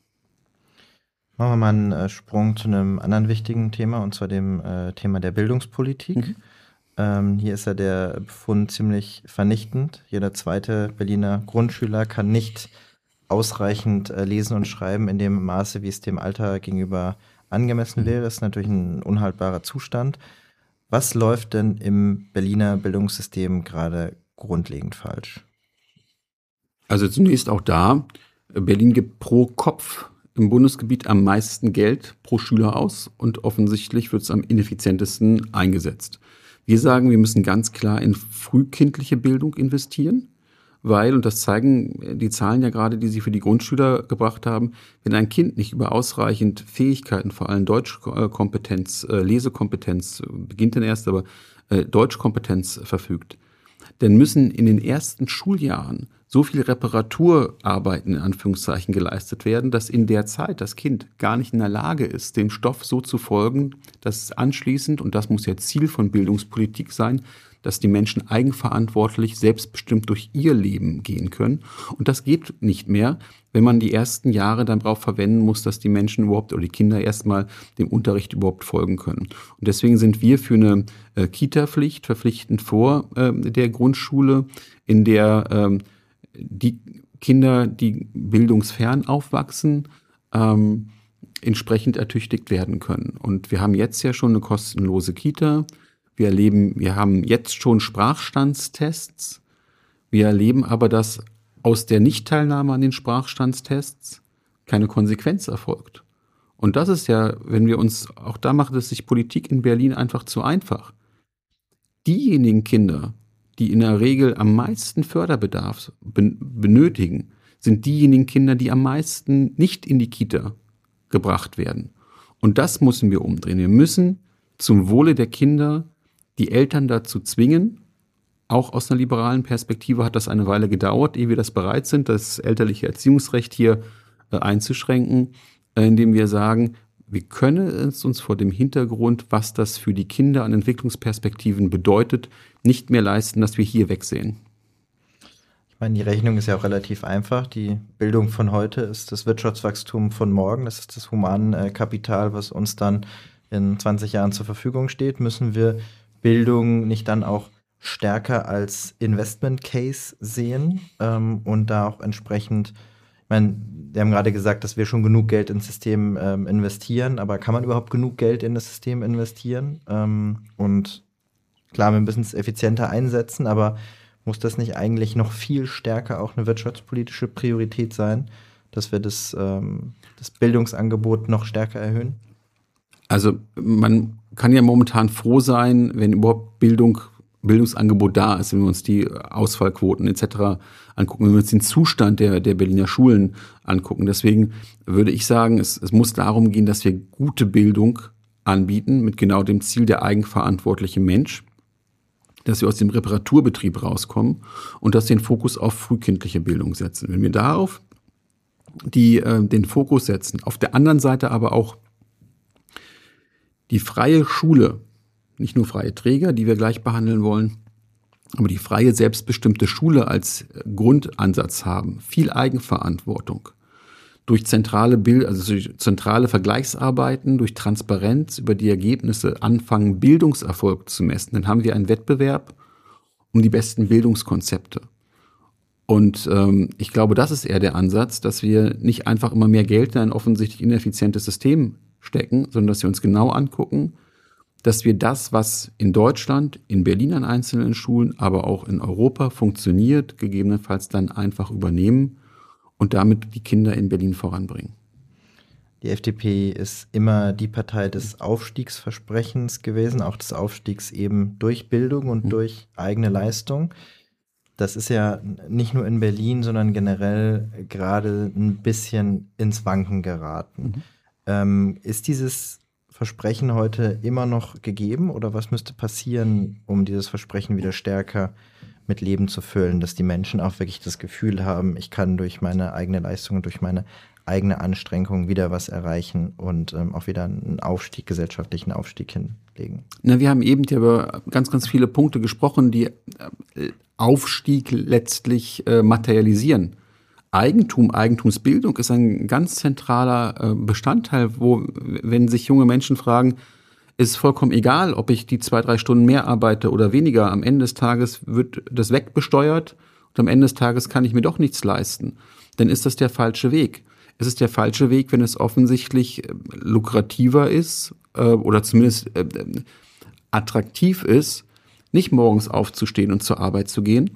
Machen wir mal einen Sprung zu einem anderen wichtigen Thema, und zwar dem Thema der Bildungspolitik. Hier ist ja der Befund ziemlich vernichtend. Jeder zweite Berliner Grundschüler kann nicht ausreichend lesen und schreiben in dem Maße, wie es dem Alter gegenüber angemessen wäre. Das ist natürlich ein unhaltbarer Zustand. Was läuft denn im Berliner Bildungssystem gerade grundlegend falsch? Also zunächst auch da, Berlin gibt pro Kopf im Bundesgebiet am meisten Geld pro Schüler aus und offensichtlich wird es am ineffizientesten eingesetzt. Wir sagen, wir müssen ganz klar in frühkindliche Bildung investieren, weil, und das zeigen die Zahlen ja gerade, die Sie für die Grundschüler gebracht haben, wenn ein Kind nicht über ausreichend Fähigkeiten, vor allem Deutschkompetenz, Lesekompetenz, beginnt dann erst, aber Deutschkompetenz verfügt, dann müssen in den ersten Schuljahren so viel Reparaturarbeiten in Anführungszeichen geleistet werden, dass in der Zeit das Kind gar nicht in der Lage ist, dem Stoff so zu folgen, dass es anschließend, und das muss ja Ziel von Bildungspolitik sein, dass die Menschen eigenverantwortlich, selbstbestimmt durch ihr Leben gehen können. Und das geht nicht mehr, wenn man die ersten Jahre dann darauf verwenden muss, dass die Menschen überhaupt oder die Kinder erstmal dem Unterricht überhaupt folgen können. Und deswegen sind wir für eine Kita-Pflicht verpflichtend vor der Grundschule, in der die Kinder, die bildungsfern aufwachsen, entsprechend ertüchtigt werden können. Und wir haben jetzt ja schon eine kostenlose Kita. Wir haben jetzt schon Sprachstandstests. Wir erleben aber, dass aus der Nichtteilnahme an den Sprachstandstests keine Konsequenz erfolgt. Und das ist ja, wenn wir uns, auch da macht es sich Politik in Berlin einfach zu einfach. Diejenigen Kinder, die in der Regel am meisten Förderbedarf benötigen, sind diejenigen Kinder, die am meisten nicht in die Kita gebracht werden. Und das müssen wir umdrehen. Wir müssen zum Wohle der Kinder die Eltern dazu zwingen. Auch aus einer liberalen Perspektive hat das eine Weile gedauert, ehe wir das bereit sind, das elterliche Erziehungsrecht hier einzuschränken, indem wir sagen, wir können es uns vor dem Hintergrund, was das für die Kinder an Entwicklungsperspektiven bedeutet, nicht mehr leisten, dass wir hier wegsehen. Ich meine, die Rechnung ist ja auch relativ einfach. Die Bildung von heute ist das Wirtschaftswachstum von morgen. Das ist das Humankapital, was uns dann in 20 Jahren zur Verfügung steht. Müssen wir Bildung nicht dann auch stärker als Investment Case sehen und da auch entsprechend, ich meine, wir haben gerade gesagt, dass wir schon genug Geld ins System investieren, aber kann man überhaupt genug Geld in das System investieren? Und klar, wir müssen es effizienter einsetzen, aber muss das nicht eigentlich noch viel stärker auch eine wirtschaftspolitische Priorität sein, dass wir das Bildungsangebot noch stärker erhöhen? Also man kann ja momentan froh sein, wenn überhaupt Bildungsangebot da ist, wenn wir uns die Ausfallquoten etc. angucken, wenn wir uns den Zustand der Berliner Schulen angucken. Deswegen würde ich sagen, es muss darum gehen, dass wir gute Bildung anbieten mit genau dem Ziel der eigenverantwortliche Mensch, dass wir aus dem Reparaturbetrieb rauskommen und dass wir den Fokus auf frühkindliche Bildung setzen. Wenn wir darauf den Fokus setzen, auf der anderen Seite aber auch die freie Schule, nicht nur freie Träger, die wir gleich behandeln wollen, aber die freie, selbstbestimmte Schule als Grundansatz haben, viel Eigenverantwortung, durch zentrale Vergleichsarbeiten, durch Transparenz über die Ergebnisse anfangen, Bildungserfolg zu messen, dann haben wir einen Wettbewerb um die besten Bildungskonzepte. Und ich glaube, das ist eher der Ansatz, dass wir nicht einfach immer mehr Geld in ein offensichtlich ineffizientes System stecken, sondern dass wir uns genau angucken, dass wir das, was in Deutschland, in Berlin an einzelnen Schulen, aber auch in Europa funktioniert, gegebenenfalls dann einfach übernehmen und damit die Kinder in Berlin voranbringen. Die FDP ist immer die Partei des Aufstiegsversprechens gewesen, auch des Aufstiegs eben durch Bildung und durch eigene Leistung. Das ist ja nicht nur in Berlin, sondern generell gerade ein bisschen ins Wanken geraten. Ist dieses Versprechen heute immer noch gegeben oder was müsste passieren, um dieses Versprechen wieder stärker mit Leben zu füllen, dass die Menschen auch wirklich das Gefühl haben, ich kann durch meine eigene Leistung und durch meine eigene Anstrengung wieder was erreichen und auch wieder einen gesellschaftlichen Aufstieg hinlegen? Na, wir haben eben ja über ganz, ganz viele Punkte gesprochen, die Aufstieg letztlich materialisieren. Eigentumsbildung ist ein ganz zentraler Bestandteil, wo, wenn sich junge Menschen fragen, ist vollkommen egal, ob ich die 2-3 Stunden mehr arbeite oder weniger. Am Ende des Tages wird das wegbesteuert und am Ende des Tages kann ich mir doch nichts leisten. Dann ist das der falsche Weg. Es ist der falsche Weg, wenn es offensichtlich lukrativer ist oder zumindest attraktiv ist, nicht morgens aufzustehen und zur Arbeit zu gehen,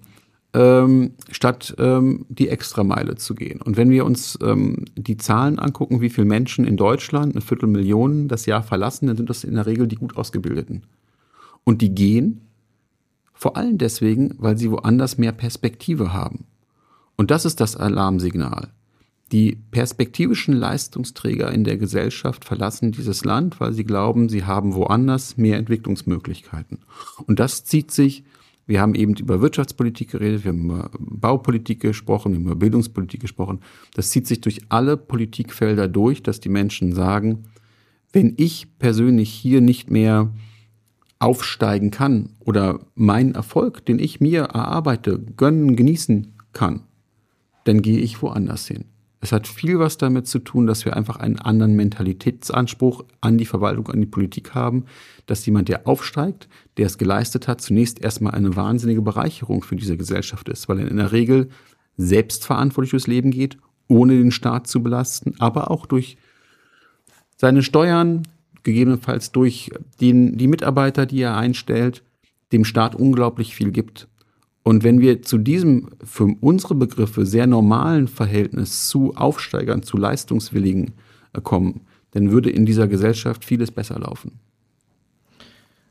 statt die Extrameile zu gehen. Und wenn wir uns die Zahlen angucken, wie viele Menschen in Deutschland, 250.000 das Jahr verlassen, dann sind das in der Regel die gut Ausgebildeten. Und die gehen vor allem deswegen, weil sie woanders mehr Perspektive haben. Und das ist das Alarmsignal. Die perspektivischen Leistungsträger in der Gesellschaft verlassen dieses Land, weil sie glauben, sie haben woanders mehr Entwicklungsmöglichkeiten. Und das zieht sich. Wir haben eben über Wirtschaftspolitik geredet, wir haben über Baupolitik gesprochen, wir haben über Bildungspolitik gesprochen. Das zieht sich durch alle Politikfelder durch, dass die Menschen sagen, wenn ich persönlich hier nicht mehr aufsteigen kann oder meinen Erfolg, den ich mir erarbeite, genießen kann, dann gehe ich woanders hin. Es hat viel was damit zu tun, dass wir einfach einen anderen Mentalitätsanspruch an die Verwaltung, an die Politik haben, dass jemand, der aufsteigt, der es geleistet hat, zunächst erstmal eine wahnsinnige Bereicherung für diese Gesellschaft ist, weil er in der Regel selbstverantwortlich durchs Leben geht, ohne den Staat zu belasten, aber auch durch seine Steuern, gegebenenfalls durch die Mitarbeiter, die er einstellt, dem Staat unglaublich viel gibt. Und wenn wir zu diesem für unsere Begriffe sehr normalen Verhältnis zu Aufsteigern, zu Leistungswilligen kommen, dann würde in dieser Gesellschaft vieles besser laufen.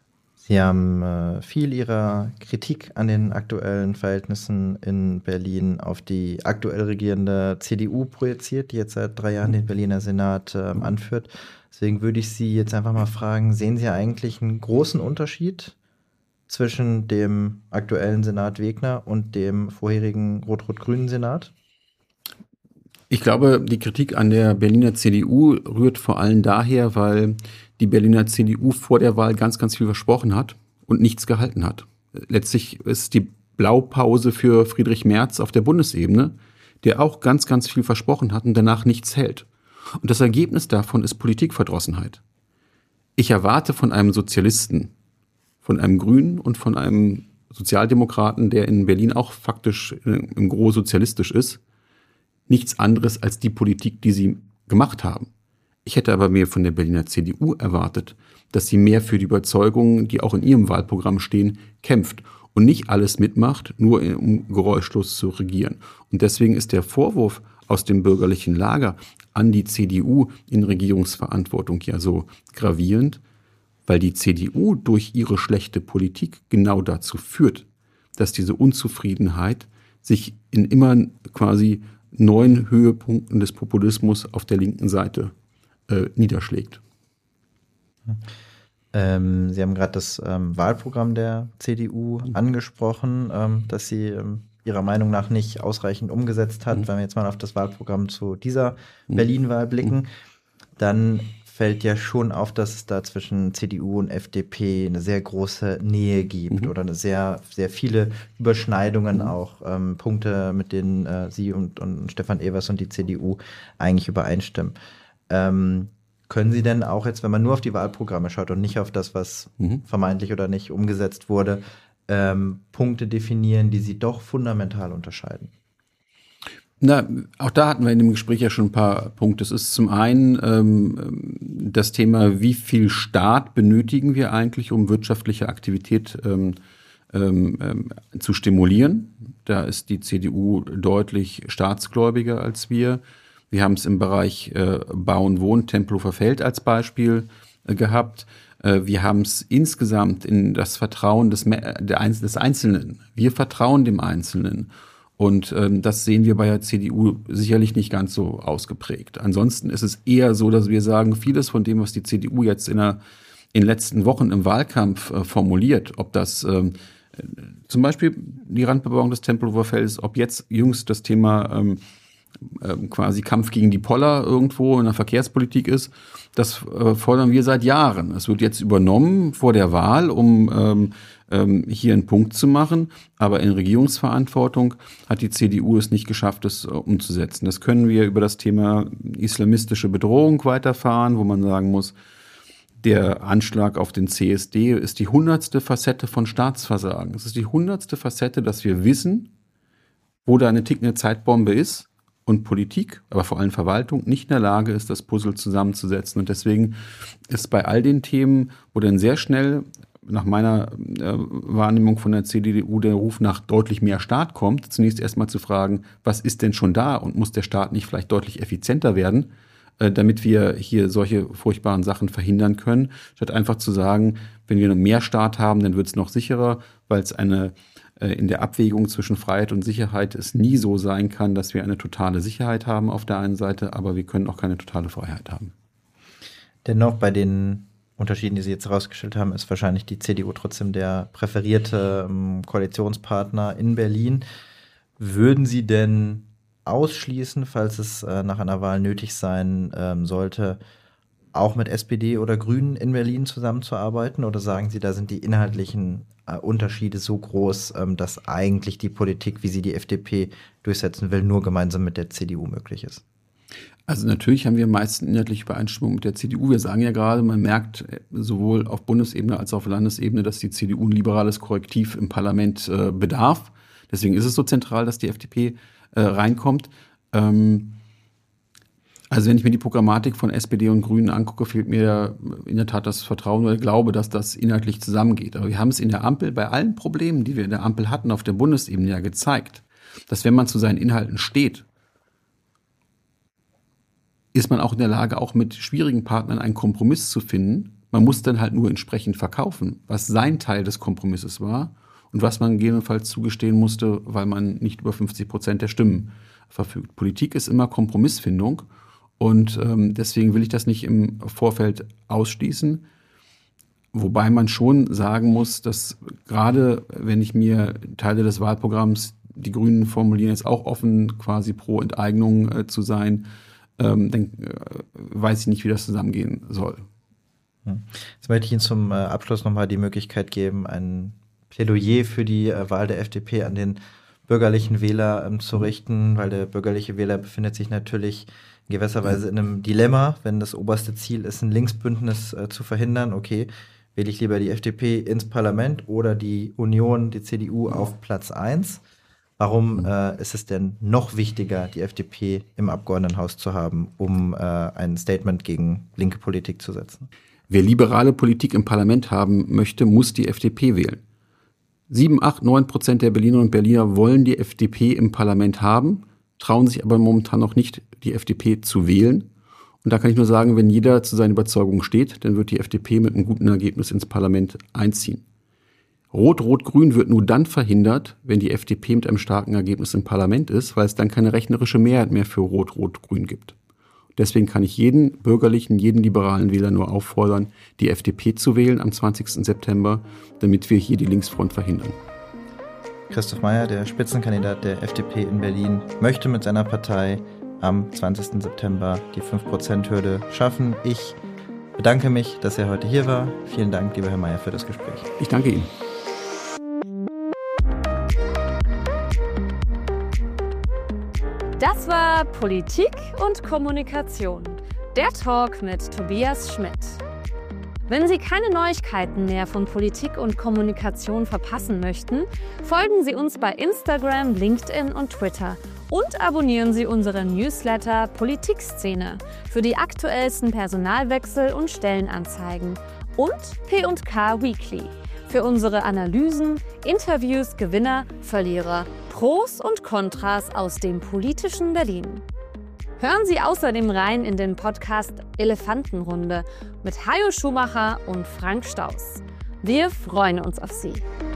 Sie haben viel Ihrer Kritik an den aktuellen Verhältnissen in Berlin auf die aktuell regierende CDU projiziert, die jetzt seit 3 Jahren den Berliner Senat anführt. Deswegen würde ich Sie jetzt einfach mal fragen, sehen Sie eigentlich einen großen Unterschied zwischen dem aktuellen Senat Wegner und dem vorherigen rot-rot-grünen Senat? Ich glaube, die Kritik an der Berliner CDU rührt vor allem daher, weil die Berliner CDU vor der Wahl ganz, ganz viel versprochen hat und nichts gehalten hat. Letztlich ist die Blaupause für Friedrich Merz auf der Bundesebene, der auch ganz, ganz viel versprochen hat und danach nichts hält. Und das Ergebnis davon ist Politikverdrossenheit. Ich erwarte von einem Sozialisten, von einem Grünen und von einem Sozialdemokraten, der in Berlin auch faktisch im Gros sozialistisch ist, nichts anderes als die Politik, die sie gemacht haben. Ich hätte aber mir von der Berliner CDU erwartet, dass sie mehr für die Überzeugungen, die auch in ihrem Wahlprogramm stehen, kämpft und nicht alles mitmacht, nur um geräuschlos zu regieren. Und deswegen ist der Vorwurf aus dem bürgerlichen Lager an die CDU in Regierungsverantwortung ja so gravierend, weil die CDU durch ihre schlechte Politik genau dazu führt, dass diese Unzufriedenheit sich in immer quasi neuen Höhepunkten des Populismus auf der linken Seite niederschlägt. Sie haben gerade das Wahlprogramm der CDU angesprochen, das sie Ihrer Meinung nach nicht ausreichend umgesetzt hat. Wenn wir jetzt mal auf das Wahlprogramm zu dieser Berlin-Wahl blicken, dann fällt ja schon auf, dass es da zwischen CDU und FDP eine sehr große Nähe gibt oder eine sehr, sehr viele Überschneidungen auch, Punkte, mit denen Sie und Stefan Evers und die CDU eigentlich übereinstimmen. Können Sie denn auch jetzt, wenn man nur auf die Wahlprogramme schaut und nicht auf das, was vermeintlich oder nicht umgesetzt wurde, Punkte definieren, die Sie doch fundamental unterscheiden? Na, auch da hatten wir in dem Gespräch ja schon ein paar Punkte. Es ist zum einen das Thema, wie viel Staat benötigen wir eigentlich, um wirtschaftliche Aktivität zu stimulieren. Da ist die CDU deutlich staatsgläubiger als wir. Wir haben es im Bereich Bauen, Wohnen, Tempelhofer Feld als Beispiel gehabt. Wir haben es insgesamt in das Vertrauen des Einzelnen. Wir vertrauen dem Einzelnen. Und das sehen wir bei der CDU sicherlich nicht ganz so ausgeprägt. Ansonsten ist es eher so, dass wir sagen, vieles von dem, was die CDU jetzt in den letzten Wochen im Wahlkampf formuliert, ob das zum Beispiel die Randbebauung des Tempelhofer Feldes, ob jetzt jüngst das Thema quasi Kampf gegen die Poller irgendwo in der Verkehrspolitik ist, das fordern wir seit Jahren. Es wird jetzt übernommen vor der Wahl, um hier einen Punkt zu machen, aber in Regierungsverantwortung hat die CDU es nicht geschafft, es umzusetzen. Das können wir über das Thema islamistische Bedrohung weiterfahren, wo man sagen muss, der Anschlag auf den CSD ist die 100. Facette von Staatsversagen. Es ist die 100. Facette, dass wir wissen, wo da eine tickende Zeitbombe ist und Politik, aber vor allem Verwaltung, nicht in der Lage ist, das Puzzle zusammenzusetzen. Und deswegen ist bei all den Themen, wo dann sehr schnell nach meiner Wahrnehmung von der CDU der Ruf nach deutlich mehr Staat kommt, zunächst erstmal zu fragen, was ist denn schon da und muss der Staat nicht vielleicht deutlich effizienter werden, damit wir hier solche furchtbaren Sachen verhindern können, statt einfach zu sagen, wenn wir noch mehr Staat haben, dann wird es noch sicherer, weil es in der Abwägung zwischen Freiheit und Sicherheit es nie so sein kann, dass wir eine totale Sicherheit haben auf der einen Seite, aber wir können auch keine totale Freiheit haben. Dennoch bei den Unterschieden, die Sie jetzt herausgestellt haben, ist wahrscheinlich die CDU trotzdem der präferierte Koalitionspartner in Berlin. Würden Sie denn ausschließen, falls es nach einer Wahl nötig sein sollte, auch mit SPD oder Grünen in Berlin zusammenzuarbeiten? Oder sagen Sie, da sind die inhaltlichen Unterschiede so groß, dass eigentlich die Politik, wie sie die FDP durchsetzen will, nur gemeinsam mit der CDU möglich ist? Also natürlich haben wir am meisten inhaltliche Übereinstimmung mit der CDU. Wir sagen ja gerade, man merkt sowohl auf Bundesebene als auch auf Landesebene, dass die CDU ein liberales Korrektiv im Parlament bedarf. Deswegen ist es so zentral, dass die FDP reinkommt. Also wenn ich mir die Programmatik von SPD und Grünen angucke, fehlt mir in der Tat das Vertrauen oder Glaube, dass das inhaltlich zusammengeht. Aber wir haben es in der Ampel bei allen Problemen, die wir in der Ampel hatten, auf der Bundesebene ja gezeigt, dass wenn man zu seinen Inhalten steht, ist man auch in der Lage, auch mit schwierigen Partnern einen Kompromiss zu finden, Man muss dann halt nur entsprechend verkaufen, was sein Teil des Kompromisses war und was man gegebenenfalls zugestehen musste, weil man nicht über 50% der Stimmen verfügt. Politik ist immer Kompromissfindung und deswegen will ich das nicht im Vorfeld ausschließen. Wobei man schon sagen muss, dass gerade wenn ich mir Teile des Wahlprogramms, die Grünen formulieren jetzt auch offen, quasi pro Enteignung zu sein, dann weiß ich nicht, wie das zusammengehen soll. Jetzt möchte ich Ihnen zum Abschluss nochmal die Möglichkeit geben, ein Plädoyer für die Wahl der FDP an den bürgerlichen Wähler zu richten, weil der bürgerliche Wähler befindet sich natürlich in gewisser Weise in einem Dilemma, wenn das oberste Ziel ist, ein Linksbündnis zu verhindern. Okay, wähle ich lieber die FDP ins Parlament oder die Union, die CDU auf Platz 1? Warum ist es denn noch wichtiger, die FDP im Abgeordnetenhaus zu haben, um ein Statement gegen linke Politik zu setzen? Wer liberale Politik im Parlament haben möchte, muss die FDP wählen. 7, 8, 9% der Berlinerinnen und Berliner wollen die FDP im Parlament haben, trauen sich aber momentan noch nicht, die FDP zu wählen. Und da kann ich nur sagen, wenn jeder zu seinen Überzeugungen steht, dann wird die FDP mit einem guten Ergebnis ins Parlament einziehen. Rot-Rot-Grün wird nur dann verhindert, wenn die FDP mit einem starken Ergebnis im Parlament ist, weil es dann keine rechnerische Mehrheit mehr für Rot-Rot-Grün gibt. Deswegen kann ich jeden bürgerlichen, jeden liberalen Wähler nur auffordern, die FDP zu wählen am 20. September, damit wir hier die Linksfront verhindern. Christoph Meyer, der Spitzenkandidat der FDP in Berlin, möchte mit seiner Partei am 20. September die 5%-Hürde schaffen. Ich bedanke mich, dass er heute hier war. Vielen Dank, lieber Herr Meyer, für das Gespräch. Ich danke Ihnen. Das war Politik und Kommunikation, der Talk mit Tobias Schmidt. Wenn Sie keine Neuigkeiten mehr von Politik und Kommunikation verpassen möchten, folgen Sie uns bei Instagram, LinkedIn und Twitter und abonnieren Sie unseren Newsletter Politikszene für die aktuellsten Personalwechsel und Stellenanzeigen und P&K Weekly für unsere Analysen, Interviews, Gewinner, Verlierer, Pros und Kontras aus dem politischen Berlin. Hören Sie außerdem rein in den Podcast Elefantenrunde mit Hajo Schumacher und Frank Staus. Wir freuen uns auf Sie.